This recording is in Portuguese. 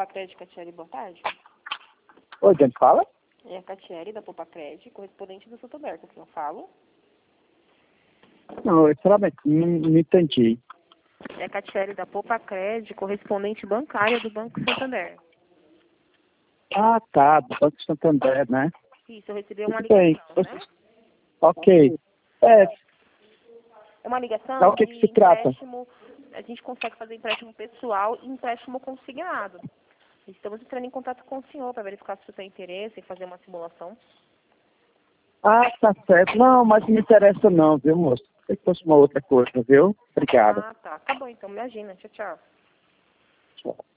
Crédito, Catiele, boa tarde. Oi, quem fala? É a Catiele da Poupa Crédito, correspondente do Santander, com quem eu falo. Não, sinceramente, não entendi. É a Catiele da Poupa Crédito, correspondente bancária do Banco Santander. Ah, tá, do Banco Santander, né? Isso, eu recebi uma Tudo bem. ligação, né? Ok. É, É uma ligação o que de se trata? empréstimo, a gente consegue fazer empréstimo pessoal e empréstimo consignado. Estamos entrando em contato com o senhor para verificar se o senhor tem interesse em fazer uma simulação. Ah, tá certo. Não, mas não me interessa não, viu, moço? Se fosse uma outra coisa, viu? Obrigado. Ah, tá. Tá bom, então, imagina. Tchau, tchau. Tchau.